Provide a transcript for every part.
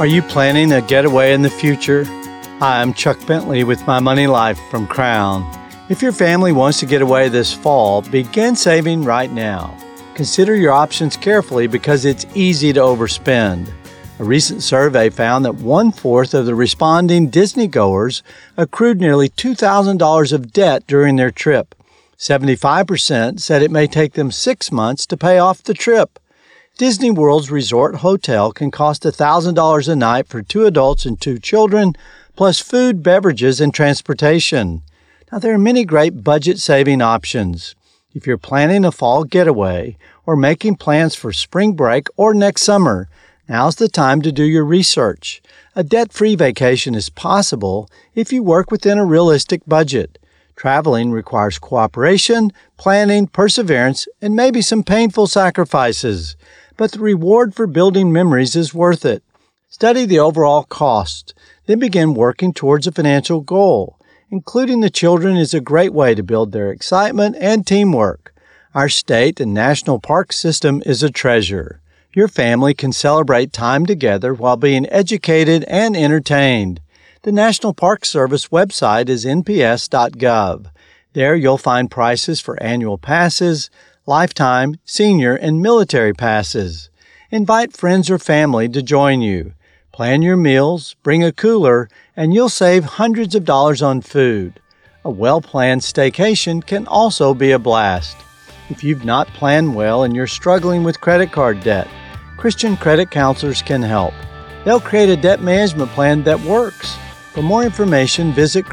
Are you planning a getaway in the future? Hi, I'm Chuck Bentley with My Money Life from Crown. If your family wants to get away this fall, begin saving right now. Consider your options carefully because it's easy to overspend. A recent survey found that 1/4 of the responding Disney goers accrued nearly $2,000 of debt during their trip. 75% said it may take them 6 months to pay off the trip. Disney World's resort hotel can cost $1,000 a night for 2 adults and 2 children, plus food, beverages, and transportation. Now, there are many great budget-saving options. If you're planning a fall getaway or making plans for spring break or next summer, now's the time to do your research. A debt-free vacation is possible if you work within a realistic budget. Traveling requires cooperation, planning, perseverance, and maybe some painful sacrifices. But the reward for building memories is worth it. Study the overall cost, then begin working towards a financial goal. Including the children is a great way to build their excitement and teamwork. Our state and national park system is a treasure. Your family can celebrate time together while being educated and entertained. The National Park Service website is nps.gov. There you'll find prices for annual passes, lifetime, senior, and military passes. Invite friends or family to join you. Plan your meals, bring a cooler, and you'll save hundreds of dollars on food. A well-planned staycation can also be a blast. If you've not planned well and you're struggling with credit card debt, Christian credit counselors can help. They'll create a debt management plan that works. For more information, visit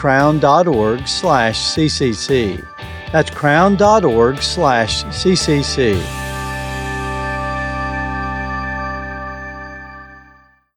crown.org/ccc. That's crown.org/ccc.